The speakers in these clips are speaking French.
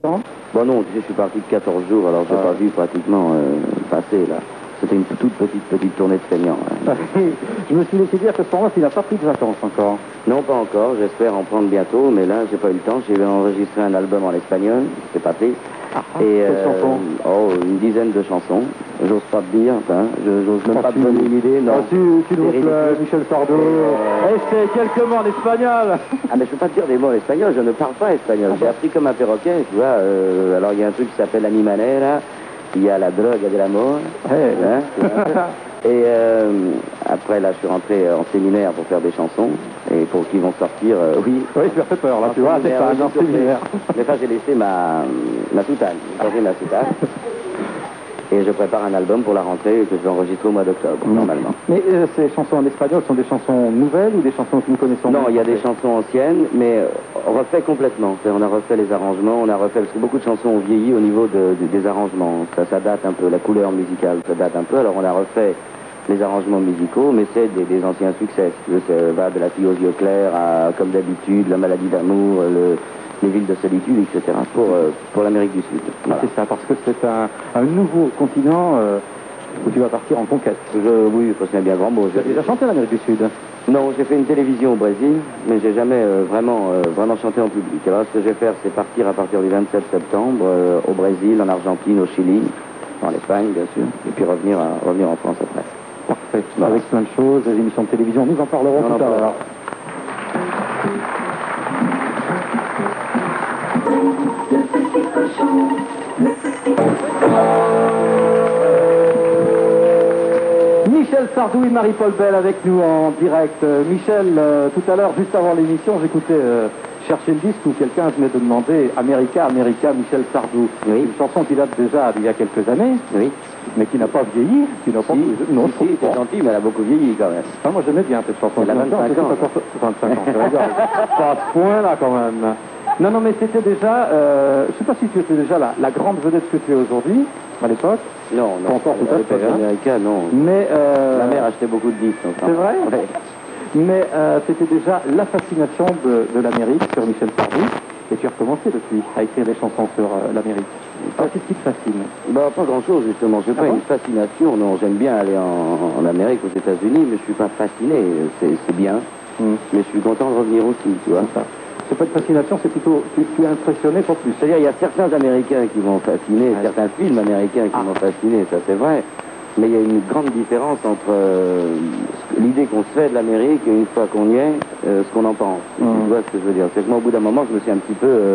Bon non, tu sais, je suis parti de 14 jours, alors j'ai pas vu pratiquement passer là. C'était une toute petite tournée de feignants. Hein. Je me suis laissé dire que ce moment, il n'a pas pris de vacances encore. Non, pas encore, j'espère en prendre bientôt, mais là, j'ai pas eu le temps. J'ai enregistré un album en espagnol, c'est pas pris. Et une dizaine de chansons. J'ose pas te dire, hein. J'ose même pas te donner une idée. Non. Tu nous plais, Michel Sardou. Et c'est quelques mots en espagnol. Ah, mais je peux pas te dire des mots en espagnol, je ne parle pas espagnol. J'ai appris comme un perroquet, tu vois. Alors, il y a un truc qui s'appelle Animanera, il y a la drogue de l'amour. Et après, là, je suis rentré en séminaire pour faire des chansons, et pour qu'ils vont sortir, oui. Oui, tu as fait peur, là, tu vois, c'est pas un séminaire. Mais ça, j'ai laissé ma soutane, j'ai changé ma soutane. Et je prépare un album pour la rentrée que je vais enregistrer au mois d'octobre, normalement. Mais ces chansons en espagnol sont des chansons nouvelles ou des chansons que nous connaissons? Non, il y a des chansons anciennes, mais refait complètement. On a refait les arrangements, on a refait, parce que beaucoup de chansons ont vieilli au niveau des arrangements. Ça date un peu, la couleur musicale, ça date un peu. Alors on a refait les arrangements musicaux, mais c'est des anciens succès. Si tu veux, ça va de La fille aux yeux clairs à Comme d'habitude, La maladie d'amour, Les villes de solitude, etc. pour l'Amérique du Sud. Voilà. C'est ça, parce que c'est un nouveau continent où tu vas partir en conquête. Oui, il faut se mettre bien grand mot. Tu as déjà chanté l'Amérique du Sud? Non, j'ai fait une télévision au Brésil, mais j'ai jamais vraiment chanté en public. Alors ce que je vais faire, c'est partir à partir du 27 septembre au Brésil, en Argentine, au Chili, en Espagne bien sûr, et puis revenir en France après. Parfait. Voilà. Avec plein de choses, des émissions de télévision, nous en parlerons tout à l'heure. Michel Sardou et Marie-Paul Bell avec nous en direct. Michel, tout à l'heure, juste avant l'émission, j'écoutais Chercher le disque où quelqu'un venait de demander America, Michel Sardou. Oui. Une chanson qui date déjà d'il y a quelques années, oui, mais qui n'a pas vieilli. Qui n'a pas... Non, si, c'est gentil, mais elle a beaucoup vieilli quand même. Ah, moi j'aimais bien cette chanson. Elle a 25 ans. 25 ans, pas à ce point-là quand même. Non, mais c'était déjà, je ne sais pas si tu étais déjà la grande vedette que tu es aujourd'hui, à l'époque. Non, pas encore tout à fait. Américain, non. Mais la mère achetait beaucoup de disques. C'est vrai? Ouais. Mais c'était déjà la fascination de l'Amérique sur Michel Sardou. Et tu as recommencé depuis à écrire des chansons sur l'Amérique. Qu'est-ce qui te fascine? Bah, pas grand-chose, justement. Je n'ai pas une fascination. Non, j'aime bien aller en Amérique, aux États-Unis, mais je suis pas fasciné. C'est bien. Mais je suis content de revenir aussi, tu vois. C'est pas une fascination, c'est plutôt... Tu es impressionné pour plus. C'est-à-dire, il y a certains Américains qui m'ont fasciné, certains films américains qui m'ont fasciné, ça c'est vrai. Mais il y a une grande différence entre l'idée qu'on se fait de l'Amérique et une fois qu'on y est, ce qu'on en pense. Tu vois ce que je veux dire? C'est que moi, au bout d'un moment, je me suis un petit peu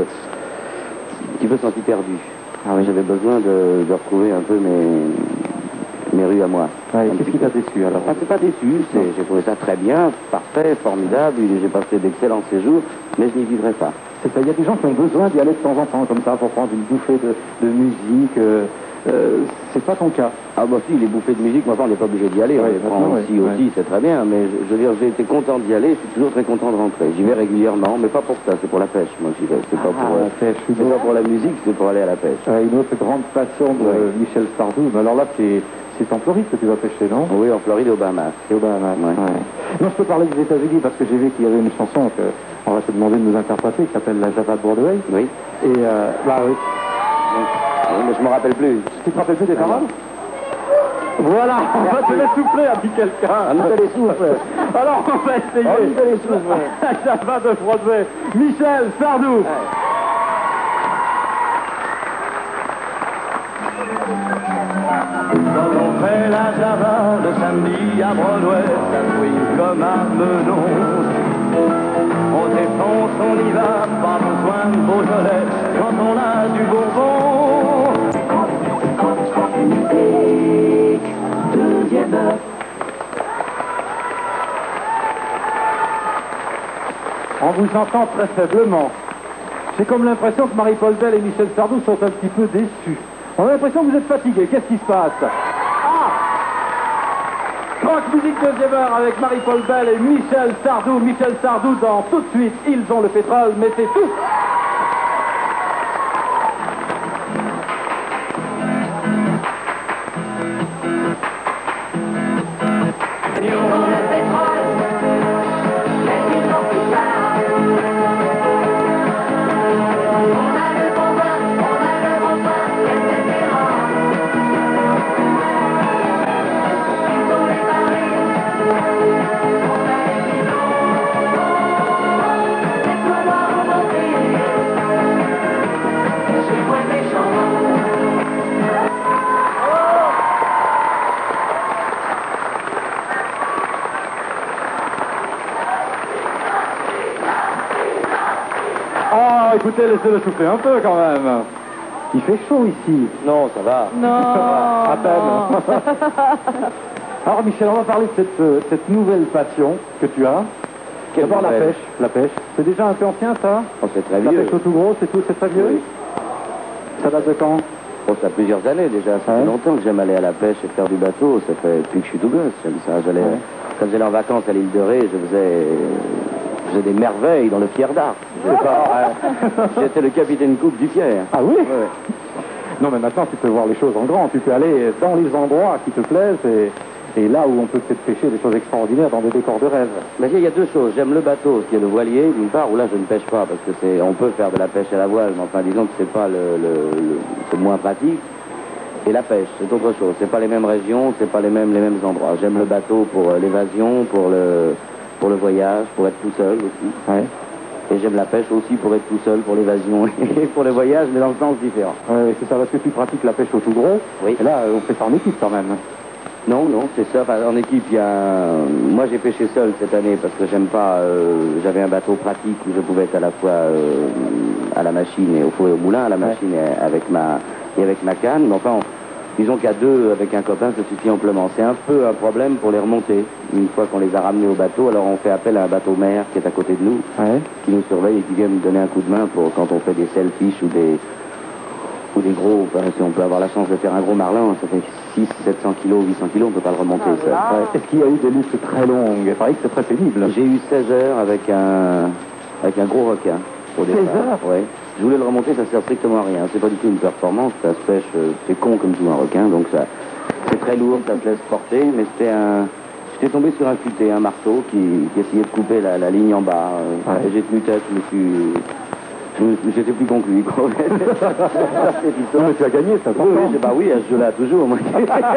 senti perdu. Ah oui, j'avais besoin de retrouver un peu mes rues à moi. Qu'est-ce qui t'a déçu alors? C'est pas déçu, j'ai trouvé ça très bien, parfait, formidable, j'ai passé d'excellents séjours, mais je n'y vivrai pas. Il y a des gens qui ont besoin d'y aller de temps en temps, comme ça, pour prendre une bouffée de musique. C'est pas ton cas. Ah bah si, les bouffées de musique, moi on n'est pas obligé d'y aller, on les prend aussi, c'est très bien, mais je veux dire, j'ai été content d'y aller, je suis toujours très content de rentrer. J'y vais régulièrement, mais pas pour ça, c'est pour la pêche, moi j'y vais. C'est pas pour la musique, c'est pour aller à la pêche. Une autre grande passion de Michel Sardou, mais alors là c'est en Floride que tu vas pêcher, non? Oui, en Floride, au Bahamas. Et au Bahamas, Non, je peux parler des États-Unis parce que j'ai vu qu'il y avait une chanson qu'on va te demander de nous interpréter qui s'appelle La Java de Broadway. Oui. Et bah oui. Mais je me rappelle plus. Tu te rappelles plus des paroles? Voilà, on va te les souffler, a dit quelqu'un. On te les souffle. Alors on va essayer. On te les souffle. La Java de Broadway. Michel Sardou. Quand on fait la Java le samedi à Broadway, ça swing comme à Meudon. On défonce, on y va, pas besoin de Beaujolais, quand on a du Bourbon. Deuxième heure. On vous entend très faiblement. J'ai comme l'impression que Marie-Paul Bell et Michel Sardou sont un petit peu déçus. On a l'impression que vous êtes fatigués. Qu'est-ce qui se passe? Rock musique deuxième heure avec Marie-Paul Bell et Michel Sardou. Michel Sardou dans Tout de suite, ils ont le pétrole, mais c'est tout. On Écoutez, laissez-le souffler un peu quand même. Il fait chaud ici. Non, ça va. Non, À peine. Alors Michel, on va parler de cette nouvelle passion que tu as. D'abord la nouvelle? pêche. La pêche. C'est déjà un peu ancien ça? Oh, c'est très La vieux. pêche au tout gros, c'est tout, c'est très vieux? Oui. Ça date de quand? Bon, ça fait plusieurs années déjà. Ça Ouais. fait longtemps que j'aime aller à la pêche et faire du bateau. Ça fait depuis que je suis tout gosse. J'aime ça. Ouais. Quand j'allais en vacances à l'île de Ré, je faisais des merveilles dans le Fier d'Arc. J'étais le capitaine coupe du Fier. Ah oui? Ouais. Non mais maintenant tu peux voir les choses en grand. Tu peux aller dans les endroits qui te plaisent et là où on peut peut-être pêcher des choses extraordinaires dans des décors de rêve. Mais il y a deux choses. J'aime le bateau, qui est le voilier, d'une part, où là je ne pêche pas, parce que on peut faire de la pêche à la voile, mais enfin disons que c'est pas c'est moins pratique. Et la pêche, c'est autre chose. C'est pas les mêmes régions, c'est pas les mêmes endroits. J'aime le bateau pour l'évasion, pour le voyage, pour être tout seul aussi. Ouais. Et j'aime la pêche aussi pour être tout seul, pour l'évasion et pour le voyage, mais dans le sens différent. Ouais, c'est ça, parce que tu pratiques la pêche au tout gros. Oui. Et là, on fait ça en équipe quand même. Non, c'est ça. Enfin, en équipe, moi j'ai pêché seul cette année parce que j'aime pas. J'avais un bateau pratique où je pouvais être à la fois à la machine et au four et au moulin, à la machine et avec ma canne. Mais enfin, disons qu'à deux, avec un copain, ça suffit amplement. C'est un peu un problème pour les remonter. Une fois qu'on les a ramenés au bateau, alors on fait appel à un bateau mère qui est à côté de nous, Ouais. qui nous surveille et qui vient nous donner un coup de main pour quand on fait des selfish ou des gros, enfin, si on peut avoir la chance de faire un gros marlin, ça fait 700 kilos, 800 kilos, on ne peut pas le remonter. Ah seul. là. Ouais. Est-ce qu'il y a eu des luttes très longues? Il paraît que c'est très pénible. J'ai eu 16 heures avec un gros requin au départ. 16 heures? Ouais. Je voulais le remonter, ça sert strictement à rien. C'est pas du tout une performance, ça se pêche, c'est con comme tout un requin, donc ça, c'est très lourd, ça se laisse porter, mais j'étais tombé sur un futé, un marteau qui essayait de couper la ligne en bas. Ouais. Et j'ai tenu tête, j'étais plus conclu, quoi. Non, mais tu as gagné, ça. Oui, à ce jeu-là, toujours. Moi.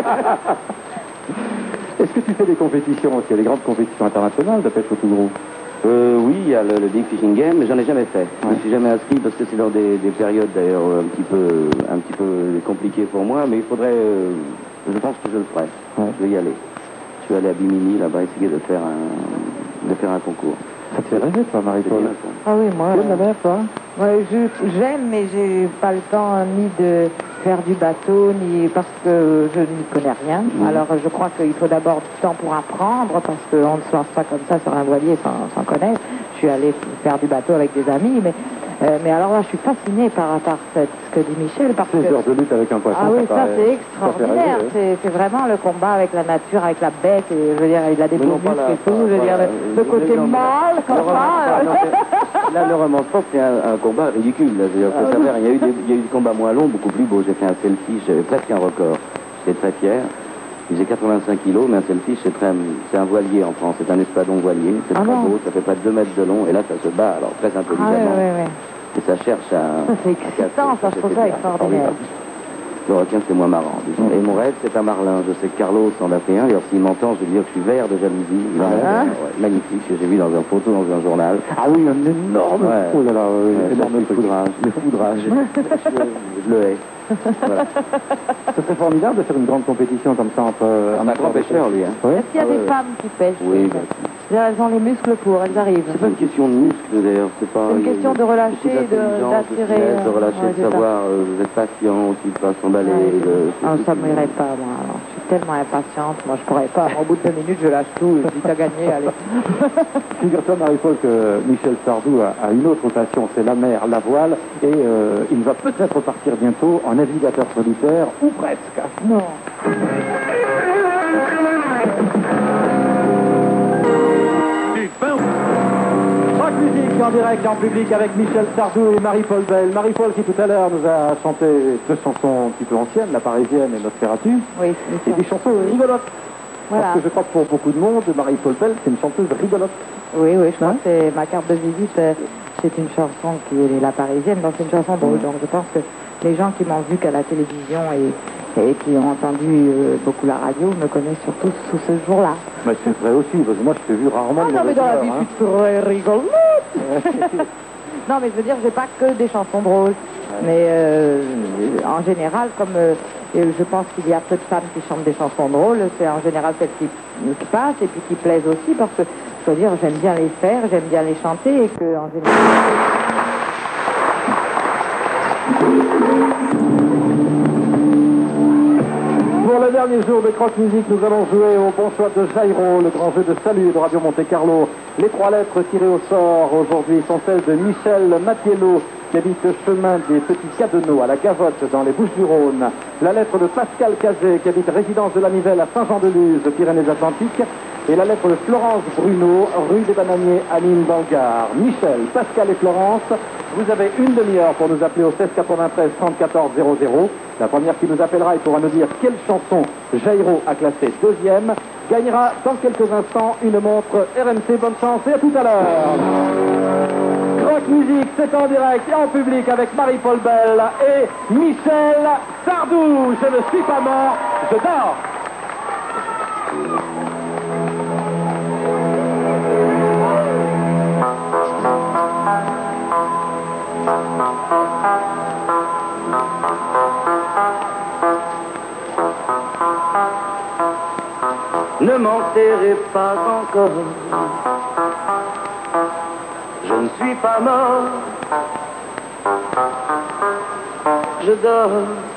Est-ce que tu fais des compétitions aussi? Il y a des grandes compétitions internationales de pêche au tout gros. Oui, il y a le Big Fishing Game, mais j'en ai jamais fait. Je me suis jamais inscrit parce que c'est dans des périodes d'ailleurs un petit peu compliquées pour moi, mais il faudrait, je pense que je le ferai. Ouais. Je vais y aller. Je vais aller à Bimini là-bas essayer de faire un concours. Ça te fait rêver, toi, C'est Marie-Paul? bien, ça. Ah oui, moi. Tu aimes la mer, toi? Ouais, j'aime, mais j'ai pas le temps ni de faire du bateau, ni parce que je n'y connais rien. Alors je crois qu'il faut d'abord du temps pour apprendre, parce qu'on ne se lance pas comme ça sur un voilier sans connaître. Je suis allée faire du bateau avec des amis, mais alors là, je suis fascinée par ce que dit Michel, parce 16 que... heures de lutte avec un poisson. Ah oui, ça paraît- c'est ça fait extraordinaire. rêver, C'est vraiment le combat avec la nature, avec la bête. Et, je veux dire, il a des Mais beaux non, pas muscles là, et tout. pas- Je veux pas dire, là. le côté Non, mais- mâle, comme ça. Là, le romance pop, c'est un combat ridicule. Là. C'est-à-dire que ça s'avère, il y a eu des combats moins longs, beaucoup plus beaux. J'ai fait un selfie, j'avais presque un record. J'étais très fier. Il faisait 85 kilos, mais un selfie, c'est un voilier en France. C'est un espadon voilier. C'est Ah très non. beau, ça fait pas 2 mètres de long. Et là, ça se bat, alors très Ah intelligemment. ouais. Et ça cherche à... Ça, c'est excitant, ça, je trouve ça extraordinaire. Le requin, c'est moins marrant, disons. Et mon rêve, c'est un marlin. Je sais que Carlos en a fait un. D'ailleurs, s'il m'entend, je vais lui dire que je suis vert de jalousie. Il en a fait un, ouais, magnifique, que j'ai vu dans une photo dans un journal. Ah oui, un énorme... Ouais. Oh là là, oui, Ouais, énorme ça, c'est truc. le foudrage. Je le hais. Voilà. Ce serait formidable de faire une grande compétition comme ça entre... Un grand pêcheur, lui. Hein. Oui. Est-ce qu'il y a Ah des ouais. femmes qui pêchent? Oui, Elles ont les muscles pour, elles arrivent. c'est pas une question de muscle d'ailleurs, c'est pas... C'est une question de relâcher, beaucoup d'intelligence, d'attirer, finesse, de relâcher, ouais, de c'est ça. savoir, d'être patient aussi, de pas s'emballer. Ah, ça ne m'irait pas, moi. Alors, je suis tellement impatiente. Moi, je pourrais pas. Au bout de 2 minutes, je lâche tout. Je dis, t'as gagné, allez. Figure-toi, Marie-Paul, que Michel Sardou a une autre passion, c'est la mer, la voile, et il va peut-être partir bientôt en navigateur solitaire, ou presque. Non. Rock musique en direct, en public, avec Michel Sardou et Marie-Paul Bell. Marie-Paul qui tout à l'heure nous a chanté 2 chansons un petit peu anciennes, La Parisienne et Nosferatu, Oui, et des chansons rigolotes. Voilà. Parce que je crois que pour beaucoup de monde, Marie-Paul Bell, c'est une chanteuse rigolote. Oui, je crois que c'est ma carte de visite. C'est une chanson qui est La Parisienne, donc c'est une chanson drôle. Donc je pense que les gens qui m'ont vu qu'à la télévision et qui ont entendu beaucoup la radio me connaissent surtout sous ce jour-là. Mais c'est vrai aussi, parce que moi je t'ai vu rarement de Ah non, mais mauvaise dans la humeur, vie, hein. je suis très rigolote. Non, mais je veux dire, j'ai pas que des chansons drôles. Mais en général, comme je pense qu'il y a peu de femmes qui chantent des chansons drôles, c'est en général celles qui passent et puis qui plaisent aussi, parce que, je veux dire, j'aime bien les faire, j'aime bien les chanter, et que, en général... dernier jour de Croque Musique, nous allons jouer au bon choix de Jairo, le grand jeu de salut de Radio Monte Carlo. Les 3 lettres tirées au sort aujourd'hui sont celles de Michel Mattiello, qui habite chemin des Petits Cadeneaux à la Gavotte dans les Bouches-du-Rhône. La lettre de Pascal Cazet, qui habite résidence de la Nivelle à Saint-Jean-de-Luz, Pyrénées-Atlantiques. Et la lettre de Florence Bruno, rue des Bananiers à Nîmes dans le Gard. Michel, Pascal et Florence, vous avez une demi-heure pour nous appeler au 16 93 34 00. La première qui nous appellera et pourra nous dire quelle chanson Jairo a classée deuxième gagnera dans quelques instants une montre RMC. Bonne chance et à tout à l'heure. Rock Musique, c'est en direct et en public avec Marie-Paul Bell et Michel Sardou. Je ne suis pas mort, je dors. Ne m'enterrez pas encore, je ne suis pas mort, je dors.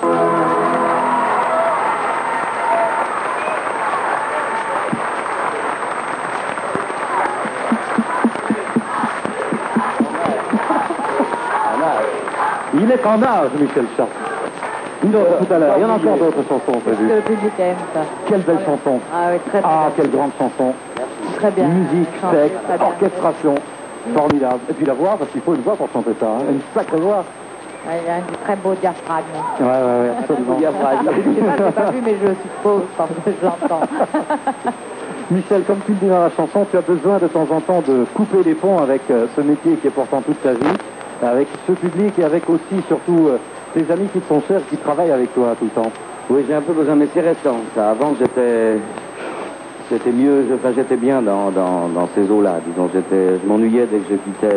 Il est en âge, Michel Sardou. Une autre tout à l'heure. Il y en a encore d'autres chansons prévues. Le public aime ça. Quelle belle chanson. Ah oui, très, très Ah, bien. quelle grande chanson. Très bien. Musique, Chanté, texte, très bien. orchestration. Formidable. Et puis la voix, parce qu'il faut une voix pour chanter ça. Hein. Une sacrée voix. Ouais, il a un très beau diaphragme. Ouais, absolument. Je n'ai pas vu, mais je suppose parce que je l'entends. Michel, comme tu le dis dans la chanson, tu as besoin de temps en temps de couper les ponts avec ce métier qui est pourtant toute ta vie, avec ce public et avec aussi, surtout, tes amis qui te sont chers, qui travaillent avec toi tout le temps. Oui, j'ai un peu besoin, mais c'est récent. Ça. Avant, c'était mieux, j'étais bien dans ces eaux-là. Disons, je m'ennuyais dès que je quittais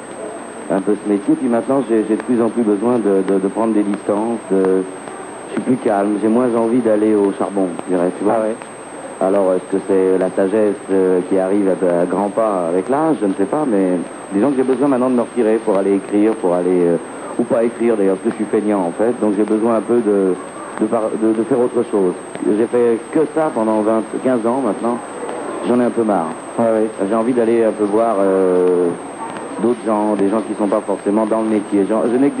un peu ce métier. Puis maintenant, j'ai de plus en plus besoin de prendre des distances. Je suis plus calme. J'ai moins envie d'aller au charbon, je dirais. Tu vois. Ah ouais. Alors, est-ce que c'est la sagesse qui arrive à grands pas avec l'âge? Je ne sais pas, mais disons que j'ai besoin maintenant de me retirer pour aller écrire, pour aller... ou pas écrire d'ailleurs, parce que je suis feignant en fait, donc j'ai besoin un peu de faire autre chose. J'ai fait que ça pendant 15 ans maintenant, j'en ai un peu marre. Ouais. J'ai envie d'aller un peu voir d'autres gens, des gens qui ne sont pas forcément dans le métier. Je n'ai que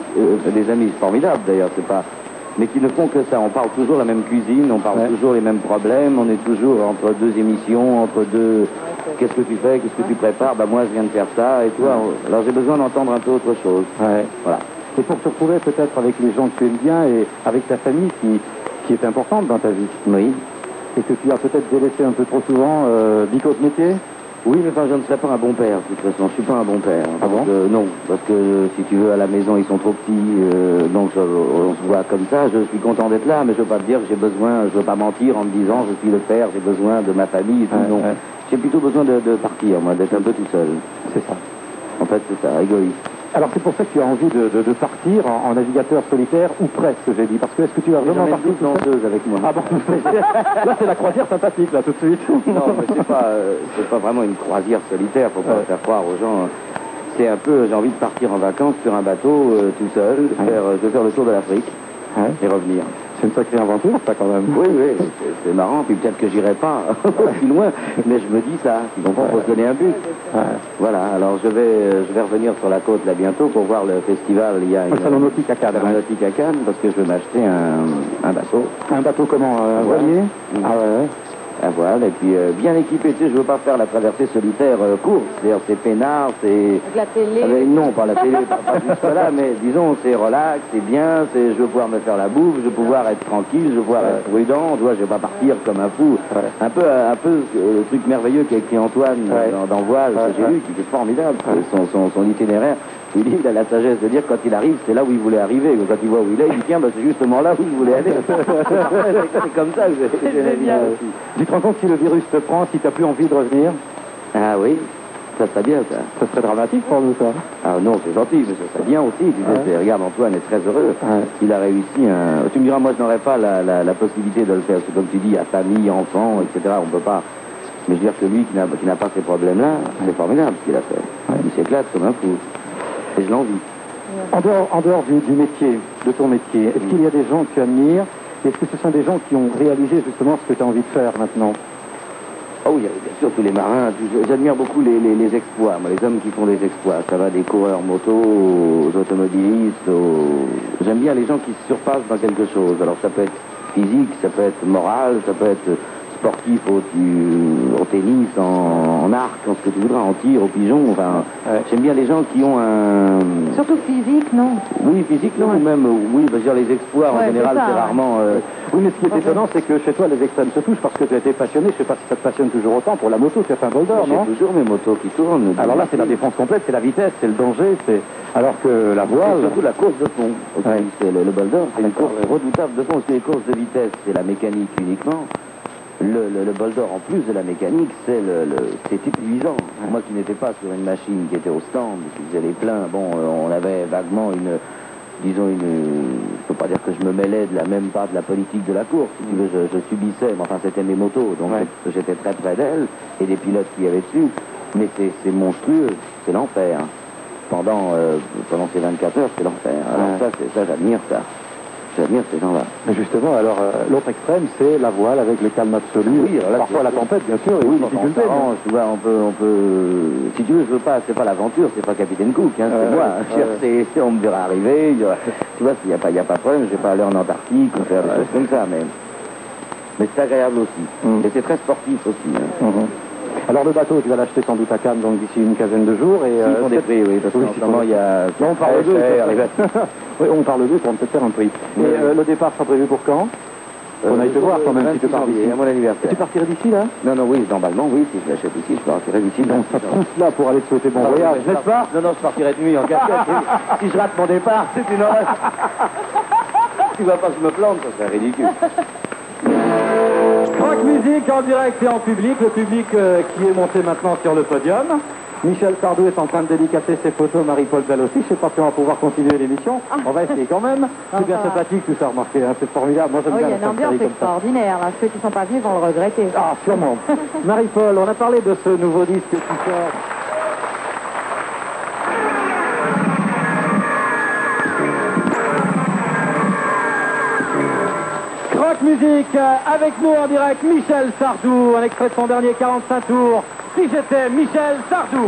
des amis formidables d'ailleurs, c'est pas... mais qui ne font que ça. On parle toujours la même cuisine, on parle toujours les mêmes problèmes, on est toujours entre deux émissions, entre deux... Qu'est-ce que tu fais, qu'est-ce que tu prépares? Bah moi je viens de faire ça, et toi. Alors j'ai besoin d'entendre un peu autre chose. Ouais. Voilà. Et pour te retrouver peut-être avec les gens que tu aimes bien et avec ta famille qui est importante dans ta vie. Oui. Et que tu as peut-être délaissé un peu trop souvent, Bico de métier. Oui, mais enfin, je ne serais pas un bon père, de toute façon. Je suis pas un bon père. Ah bon? Non, parce que si tu veux, à la maison, ils sont trop petits, donc on se voit comme ça. Je suis content d'être là, mais je veux pas te dire que j'ai besoin, je veux pas mentir en me disant je suis le père, j'ai besoin de ma famille et tout. Non. J'ai plutôt besoin de partir, moi, d'être un peu tout seul. C'est ça. En fait, c'est ça, égoïste. Alors c'est pour ça que tu as envie de partir en navigateur solitaire, ou presque, j'ai dit. Parce que est-ce que tu vas vraiment partir tout seul? danseuse avec moi. Ah bon. Là, c'est la croisière sympathique, là, tout de suite. Non, mais c'est pas vraiment une croisière solitaire, faut pas faire croire aux gens. C'est un peu, j'ai envie de partir en vacances sur un bateau tout seul, faire le tour de l'Afrique et revenir. C'est une sacrée aventure, ça, quand même. Oui, c'est marrant, puis peut-être que j'irai pas aussi loin, mais je me dis ça, donc on peut se donner un but. Voilà, alors je vais revenir sur la côte là bientôt pour voir le festival. Il y a le salon nautique à Cannes. Salon nautique à Cannes, parce que je vais m'acheter un bateau. Un bateau comment? Un voilier? Ah ouais. À voile, et puis bien équipé, tu sais, je veux pas faire la traversée solitaire courte, c'est-à-dire c'est peinard, c'est... Avec la télé. Non, pas la télé, pas jusque là, mais disons, c'est relax, c'est bien, je veux pouvoir me faire la bouffe, je veux pouvoir être tranquille, je veux pouvoir être prudent, tu vois, je vais pas partir comme un fou. Un peu le truc merveilleux qu'a écrit Antoine dans Voile, que j'ai lu, qui est formidable, son itinéraire. Il a la sagesse de dire quand il arrive, c'est là où il voulait arriver. Quand il voit où il est, il dit tiens, bah, c'est justement là où je voulais aller. C'est comme ça que j'ai bien aussi. Tu te rends compte si le virus te prend, si tu n'as plus envie de revenir? Ah oui, ça serait bien ça. Ça serait dramatique pour nous, ça. Ah non, c'est gentil, mais ça serait bien aussi. Tu sais, regarde, Antoine est très heureux. Il a réussi un... Tu me diras, moi je n'aurais pas la possibilité de le faire. Parce que comme tu dis, à famille, enfants, etc., on ne peut pas. Mais je veux dire que lui qui n'a pas ces problèmes-là, c'est formidable ce qu'il a fait. Il s'éclate comme un fou. Et je l'envie. En dehors du métier, de ton métier, est-ce qu'il y a des gens que tu admires Est-ce que ce sont des gens qui ont réalisé justement ce que tu as envie de faire maintenant? Oh oui, bien sûr, tous les marins. J'admire beaucoup les exploits. Moi, les hommes qui font des exploits. Ça va des coureurs moto aux automobilistes. J'aime bien les gens qui se surpassent dans quelque chose. Alors ça peut être physique, ça peut être moral, ça peut être sportif au tennis, en arc, en ce que tu voudras, en tir, au pigeon. Enfin, j'aime bien les gens qui ont un... Surtout physique, non? Oui, physique, non, ou même, oui, je veux dire, les exploits, en général, c'est rarement... Oui, mais ce qui est étonnant, c'est que chez toi, les extrêmes se touchent parce que tu as été passionné. Je ne sais pas si ça te passionne toujours autant pour la moto. Tu as fait un boulder, non? J'ai toujours mes motos qui tournent. Alors là, c'est la défense complète, c'est la vitesse, c'est le danger, c'est... Alors que la voile... C'est surtout la course de fond. Ouais. C'est le boulder, c'est une course redoutable de fond. Parce que les courses de vitesse, c'est la mécanique uniquement. Le boulder, en plus de la mécanique, c'est épuisant. Moi qui n'étais pas sur une machine qui était au stand, qui faisait les pleins, bon, on avait vaguement je peux pas dire que je me mêlais de la même part de la politique de la course. Si tu veux, je subissais, mais enfin c'était mes motos, donc j'étais très près d'elles, et des pilotes qui y avaient dessus. Mais c'est monstrueux, c'est l'enfer. Pendant ces 24 heures, c'est l'enfer. Alors ça, j'admire ça. J'admire ces gens-là. Mais justement, alors, l'autre extrême, c'est la voile avec le calme absolu. Oui, alors là, parfois la tempête, bien sûr, et oui, une difficulté. Tu vois, on peut... Si tu veux, c'est pas l'aventure, c'est pas Capitaine Cook, hein, c'est moi. On me verra arriver, tu vois, il n'y a pas de problème, je vais pas aller en Antarctique ou faire des choses comme ça, mais c'est agréable aussi. Et c'est très sportif aussi. Hein. Alors le bateau, tu vas l'acheter sans doute à Cannes, donc d'ici une quinzaine de jours. Et ils font des prix, oui, parce qu'en ce moment, il y a... Là, on parle d'eux. Oui, on parle d'eux pour peut-être faire un prix. Et le départ sera prévu pour quand? On aille te voir quand même si tu pars d'ici. À mon anniversaire. Tu partirais d'ici, là? Non, oui, normalement, oui, si je l'achète ici, je partirai d'ici. Donc ça pousse là pour aller te souhaiter bon voyage, n'est-ce pas? Non, je partirai de nuit en casquette. Si je rate mon départ, c'est une horreur. Tu vois pas que je me plante, ça serait ridicule. Rock musique en direct et en public, le public qui est monté maintenant sur le podium. Michel Sardou est en train de dédicacer ses photos, Marie-Paul Bell aussi. Je ne sais pas si on va pouvoir continuer l'émission. On va essayer quand même. C'est bien sympathique tout ça, remarquez, hein, c'est formidable. Moi j'aime bien. Il y a une ambiance extraordinaire, là. Ceux qui ne sont pas venus vont le regretter. Ah, sûrement. Marie-Paul, on a parlé de ce nouveau disque qui sort. Rock musique, avec nous en direct, Michel Sardou, un extrait de son dernier 45 tours. Si j'étais Michel Sardou.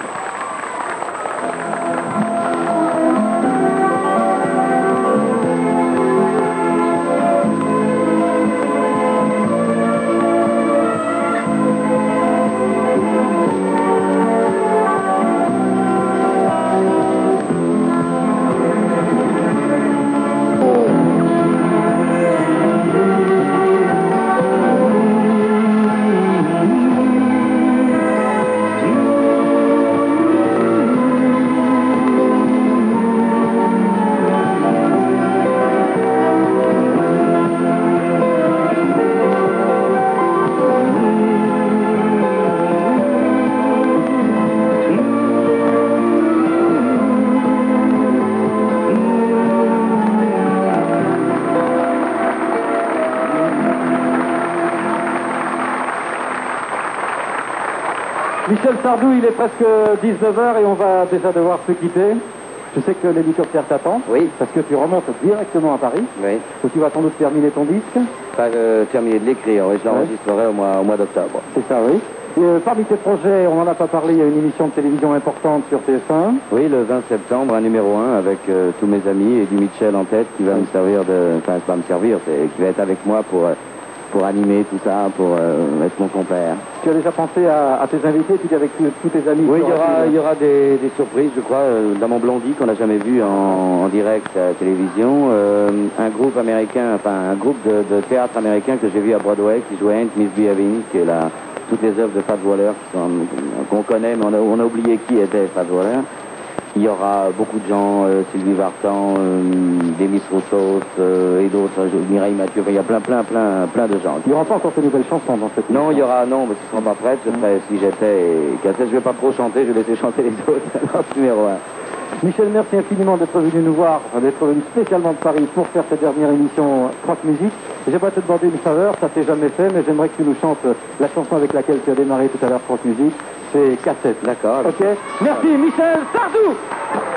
Michel Sardou, il est presque 19h et on va déjà devoir se quitter. Je sais que l'hélicoptère t'attend. Oui. Parce que tu remontes directement à Paris. Oui. Où tu vas sans doute terminer ton disque. Pas terminer de l'écrire, oui, je l'enregistrerai au mois d'octobre. C'est ça, oui. Et, parmi tes projets, on n'en a pas parlé, il y a une émission de télévision importante sur TF1. Oui, le 20 septembre, un numéro 1 avec tous mes amis et du Mitchell en tête qui va me servir enfin, pas me servir, qui va être avec moi pour animer tout ça, pour être mon compère. Tu as déjà pensé à tes invités, puis avec tous tes amis? Oui, il y aura des surprises, je crois, dans mon Blondie qu'on n'a jamais vu en direct à la télévision. Un groupe américain, enfin un groupe de théâtre américain que j'ai vu à Broadway qui jouait Ain't Miss Behaving, qui est toutes les œuvres de Fats Waller qu'on connaît, mais on a oublié qui était Fats Waller. Il y aura beaucoup de gens, Sylvie Vartan, Demis Roussos et d'autres, Mireille Mathieu, il y a plein de gens. Il n'y aura pas encore de nouvelles chansons dans cette émission? Non, mais ce ne sera pas prêt. Je ferai Si j'étais et Cassette. Je ne vais pas trop chanter, je vais laisser chanter les autres. Alors, numéro 1. Michel, merci infiniment d'être venu nous voir, d'être venu spécialement de Paris pour faire cette dernière émission Rock Musique. J'aimerais te demander une faveur, ça s'est jamais fait, mais j'aimerais que tu nous chantes la chanson avec laquelle tu as démarré tout à l'heure Rock Musique. C'est Cassette. D'accord. Ok. Merci Michel Sardou.